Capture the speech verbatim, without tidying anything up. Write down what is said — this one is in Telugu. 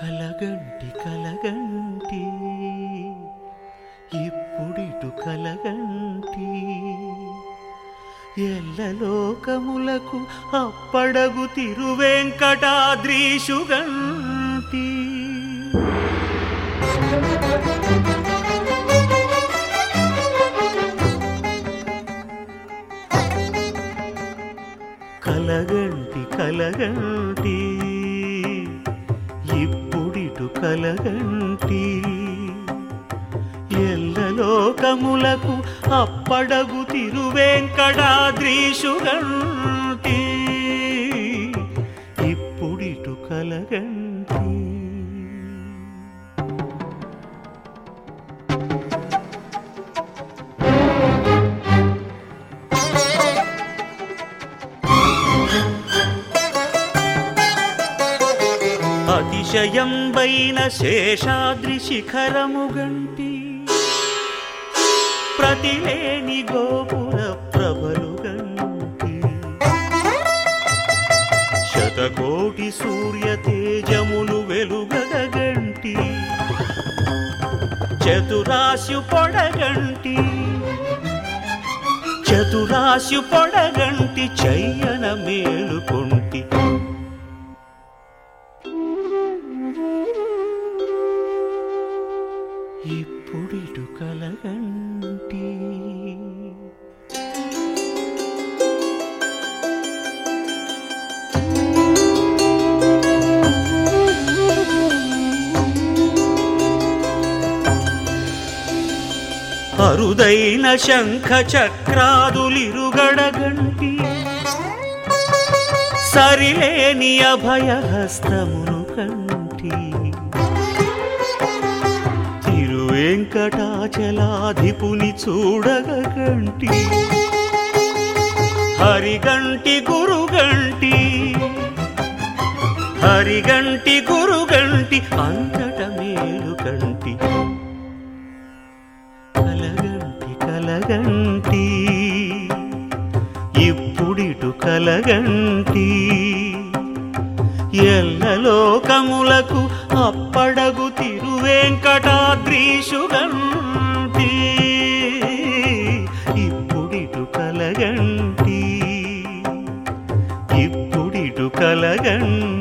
కలగంటి కలగంటి ఇప్పుడిటు కలగంటి ఎల్లలోకములకు అప్పడగు తిరువెంకటాద్రీషుగంటి కలగంటి కలగంటి ఇప్పుడిటు కలగంటి ఎల్లలోకములకు అప్పడగు తిరువెంకటాద్రీషుగంటి ఇప్పుడిటు కలగంటి అతిశయంబైన శేషాద్రి శిఖరముగంటి ప్రతిలేని గోపుర ప్రభలుగంటి శతకోటి సూర్య తేజములు వెలుగగంటి చతురాశు పొడగంటి చతురాశు పొడగంటి చయ్యన మేలుకొంటి ఇప్పుడిటు కలగంటి అరుదైన శంఖ చక్రాదులిరుగడగంటి సరిలేని అభయహస్తమును కంటి వెంకటాచలాధిపుని చూడగంటి హరిగంటి గురుగంటి హరిగంటి గురుగంటి అంతట మేలుగంటి కలగంటి కలగంటి ఇప్పుడిటు కలగంటి ఎల్లలోకములకు అప్పడగు తిరువెంకటాద్రీషుగంటి ఇప్పుడిటు కలగంటి ఇప్పుడిటు కలగంటి.